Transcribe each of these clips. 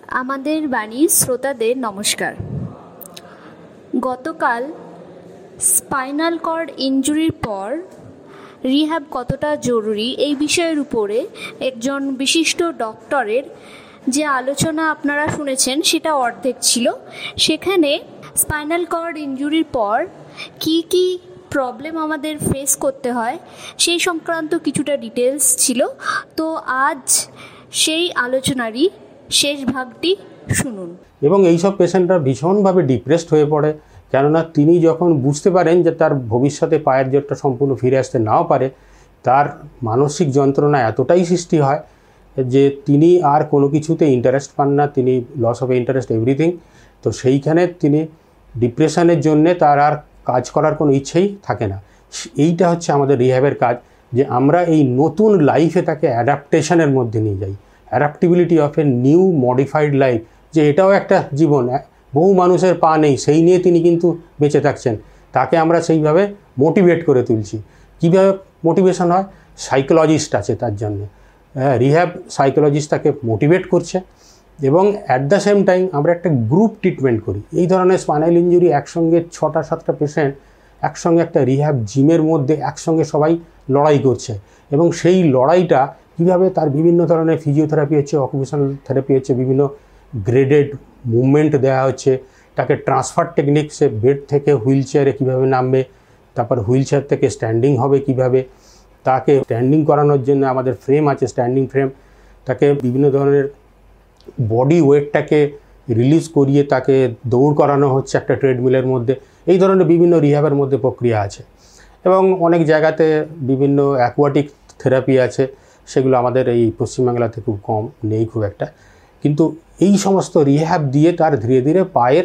আমাদের বাণীর শ্রোতাদের নমস্কার। গতকাল স্পাইনাল কর্ড ইনজুরির পর রিহ্যাব কতটা জরুরি এই বিষয়ের উপরে একজন বিশিষ্ট ডক্টরের যে আলোচনা আপনারা শুনেছেন সেটা অর্ধেক ছিল। সেখানে স্পাইনাল কর্ড ইনজুরির পর কি কি প্রবলেম আমাদের ফেস করতে হয় সেই সংক্রান্ত কিছুটা ডিটেলস ছিল। তো আজ সেই আলোচনারই শেষ ভাগটি শুনুন। এবং এইসব পেশেন্টরা ভীষণভাবে ডিপ্রেসড হয়ে পড়ে, কেননা তিনি যখন বুঝতে পারেন যে তার ভবিষ্যতে পায়ের জোরটা সম্পূর্ণ ফিরে আসতে নাও পারে, তার মানসিক যন্ত্রণা এতটাই সৃষ্টি হয় যে তিনি আর কোনো কিছুতে ইন্টারেস্ট পান না, তিনি লস অফ ইন্টারেস্ট এভরিথিং। তো সেইখানে তিনি ডিপ্রেশনের জন্যে তার আর কাজ করার কোনো ইচ্ছেই থাকে না। এইটা হচ্ছে আমাদের রিহ্যাবের কাজ, যে আমরা এই নতুন লাইফে তাকে অ্যাডাপ্টেশনের মধ্যে নিয়ে যাই, adaptability of a new modified life, যে এটাও একটা জীবন, বহু মানুষের পা নেই, সেই নিয়ে তিনি কিন্তু বেঁচে থাকছেন। তাকে আমরা সেইভাবে মোটিভেট করে তুলছি। কীভাবে মোটিভেশন হয়? সাইকোলজিস্ট আছে তার জন্য, রিহ্যাব সাইকোলজিস্ট তাকে মোটিভেট করছে। এবং অ্যাট দ্য সেম টাইম আমরা একটা গ্রুপ ট্রিটমেন্ট করি। এই ধরনের স্পাইনাল ইনজুরি একসঙ্গে 6-7টা পেশেন্ট একসঙ্গে একটা রিহ্যাব জিমের মধ্যে একসঙ্গে সবাই লড়াই করছে, এবং সেই লড়াইটা কীভাবে তার বিভিন্ন ধরনের ফিজিওথেরাপি হচ্ছে, অকুপেশনাল থেরাপি হচ্ছে, বিভিন্ন গ্রেডেড মুভমেন্ট দেওয়া হচ্ছে, তাকে ট্রান্সফার টেকনিক, সে বেড থেকে হুইল চেয়ারে কীভাবে নামবে, তারপর হুইল চেয়ার থেকে স্ট্যান্ডিং হবে কীভাবে, তাকে স্ট্যান্ডিং করানোর জন্য আমাদের ফ্রেম আছে, স্ট্যান্ডিং ফ্রেম, তাকে বিভিন্ন ধরনের বডি ওয়েটটাকে রিলিজ করিয়ে তাকে দৌড় করানো হচ্ছে একটা ট্রেডমিলের মধ্যে। এই ধরনের বিভিন্ন রিহ্যাবের মধ্যে প্রক্রিয়া আছে। এবং অনেক জায়গাতে বিভিন্ন অ্যাকোয়াটিক থেরাপি আছে, সেগুলো আমাদের এই পশ্চিমবাংলাতে খুব কম, নেই খুব একটা। কিন্তু এই সমস্ত রিহ্যাব দিয়ে তার ধীরে ধীরে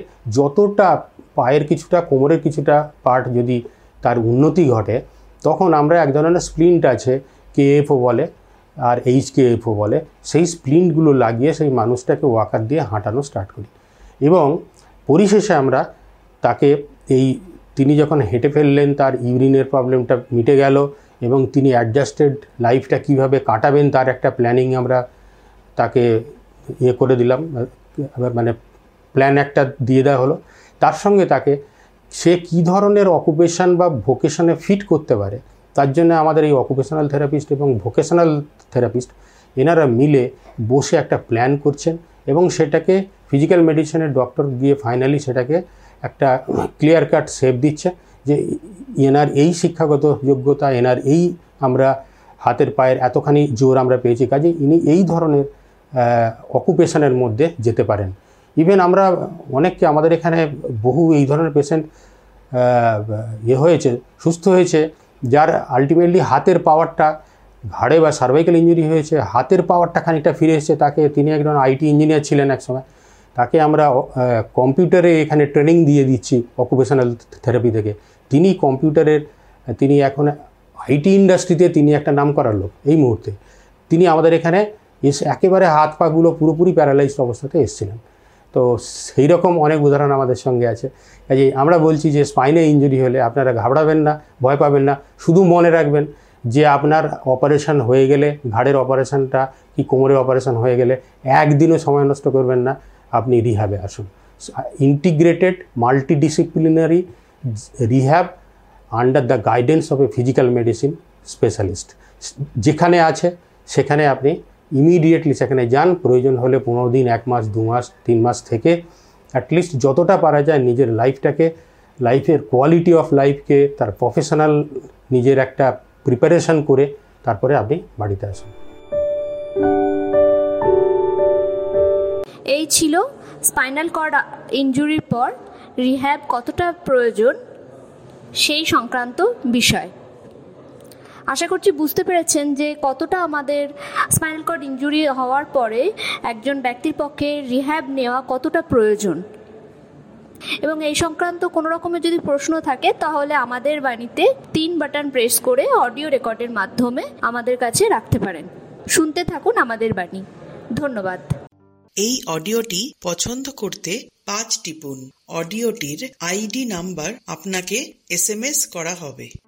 পায়ের কিছুটা, কোমরের কিছুটা পার্ট যদি তার উন্নতি ঘটে, তখন আমরা এক ধরনের স্প্লিন্ট আছে, কেএফও বলে আর এইচকেএফও বলে, সেই স্প্লিন্টগুলো লাগিয়ে সেই মানুষটাকে ওয়াকার দিয়ে হাঁটানো স্টার্ট করি। এবং পরিশেষে আমরা তাকে তিনি যখন হেঁটে ফেললেন, তার ইউরিনের প্রবলেমটা মিটে গেল, এবং তিনি অ্যাডজাস্টেড লাইফটা কীভাবে কাটাবেন তার একটা প্ল্যানিং আমরা তাকে করে দিলাম, মানে প্ল্যান একটা দিয়ে দেওয়া হলো। তার সঙ্গে তাকে সে কী ধরনের অকুপেশন বা ভোকেশনে ফিট করতে পারে, তার জন্য আমাদের এই অকুপেশনাল থেরাপিস্ট এবং ভোকেশনাল থেরাপিস্ট এনারা মিলে বসে একটা প্ল্যান করছেন, এবং সেটাকে ফিজিক্যাল মেডিসিনের ডক্টর গিয়ে ফাইনালি সেটাকে একটা ক্লিয়ার কাট শেপ দিচ্ছে, যে এনার এই শিক্ষাগত যোগ্যতা, এনার এই আমরা হাতের পায়ের এতখানি জোর আমরা পেয়েছি, কাজে ইনি এই ধরনের অকুপেশনের মধ্যে যেতে পারেন। ইভেন আমরা অনেককে আমাদের এখানে বহু এই ধরনের পেশেন্ট হয়েছে, সুস্থ হয়েছে, যার আলটিমেটলি হাতের পাওয়ারটা, ঘাড়ে বা সার্ভাইকাল ইঞ্জুরি হয়েছে, হাতের পাওয়ারটা খানিকটা ফিরে এসেছে। তিনি একজন আইটি ইঞ্জিনিয়ার ছিলেন একসময়, তাকে আমরা কম্পিউটারে এখানে ট্রেনিং দিয়ে দিচ্ছি অকুপেশনাল থেরাপি থেকে। তিনি এখন আইটি ইন্ডাস্ট্রিতে তিনি একটা নাম করার লোক এই মুহূর্তে। তিনি আমাদের এখানে এসে একেবারে হাত পাগুলো পুরোপুরি প্যারালাইজড অবস্থাতে এসেছিলেন। তো সেই রকম অনেক উদাহরণ আমাদের সঙ্গে আছে। কাজেই আমরা বলছি যে স্পাইনে ইনজুরি হলে আপনারা ঘাবড়াবেন না, ভয় পাবেন না, শুধু মনে রাখবেন যে আপনার অপারেশন হয়ে গেলে, ঘাড়ের অপারেশনটা কি কোমরের অপারেশন হয়ে গেলে একদিনও সময় নষ্ট করবেন না, আপনি রিহ্যাবে আসুন। Integrated multidisciplinary rehab under the guidance of a physical medicine specialist যেখানে আছে, সেখানে আপনি ইমিডিয়েটলি সেখানে যান। প্রয়োজন হলে 15 দিন, 1 মাস, 2 মাস, 3 মাস থেকে অ্যাটলিস্ট যতটা পারা যায় নিজের লাইফের কোয়ালিটি অফ লাইফকে, তার প্রফেশনাল নিজের একটা প্রিপারেশন করে তারপরে আপনি বাড়িতে আসুন। এই ছিল স্পাইনাল কর্ড ইনজুরির পর রিহ্যাব কতটা প্রয়োজন সেই সংক্রান্ত বিষয়। আশা করছি বুঝতে পেরেছেন যে কতটা আমাদের স্পাইনাল কর্ড ইনজুরি হওয়ার পরে একজন ব্যক্তির পক্ষে রিহ্যাব নেওয়া কতটা প্রয়োজন। এবং এই সংক্রান্ত কোনো রকমের যদি প্রশ্ন থাকে তাহলে আমাদের বাণীতে 3 বাটন প্রেস করে অডিও রেকর্ডের মাধ্যমে আমাদের কাছে রাখতে পারেন। শুনতে থাকুন আমাদের বাণী। ধন্যবাদ। এই অডিওটি পছন্দ করতে 5 টিপুন। অডিওটির আইডি নাম্বার আপনাকে SMS করা হবে।